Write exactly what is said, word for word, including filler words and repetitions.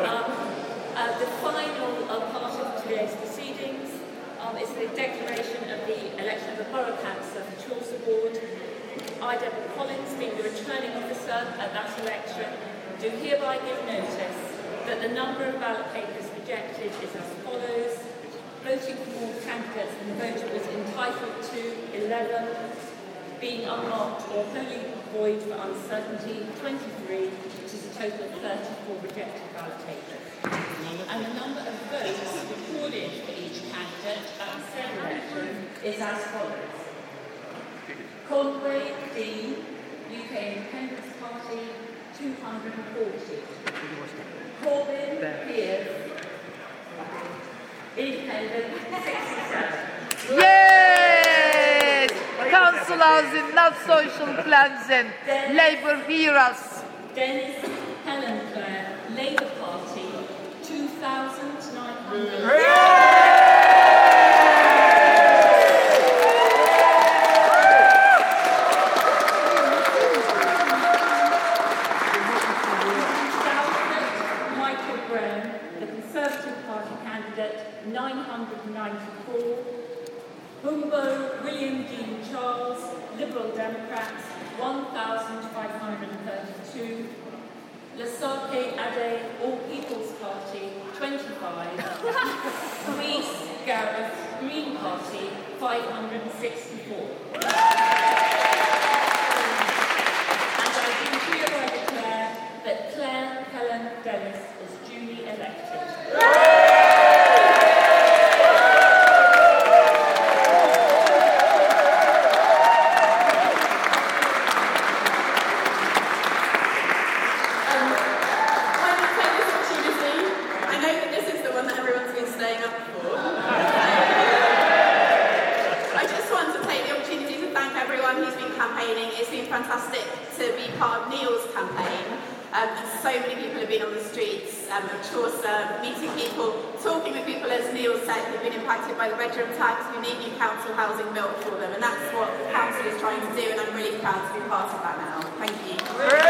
Um, uh, the final uh, part of today's proceedings um, is the declaration of the election of the Borough Councillor for Chorley Ward. I, Deborah Collins, being the returning officer at that election, do hereby give notice that the number of ballot papers rejected is as follows. Voting for all candidates and the voter was entitled to eleven, being unmarked or wholly void for uncertainty, twenty-three, which is a total of thirty-four rejected ballot papers. And the number of votes recorded for each candidate at the said election is as follows. Conway D, U K Independence Party, two hundred forty. Corbyn Pearce, Independent, sixty-seven. Yes! Councillors in not social cleansing, Labour heroes. Dennis Helen Clare, Labour Party, two thousand nine hundred. nine hundred ninety-four, Humbo William Dean Charles, Liberal Democrats, one thousand five hundred thirty-two, Lasake Ade, All People's Party, twenty-five, Rees Gareth, Green Party, five hundred sixty-four. And I do hereby declare that Claire Helen Dennis is duly elected. Fantastic to be part of Neil's campaign, um, and so many people have been on the streets um, of Chaucer, meeting people, talking with people, as Neil said, who've been impacted by the bedroom tax, who need new council housing built for them, and that's what the council is trying to do, and I'm really proud to be part of that now. Thank you.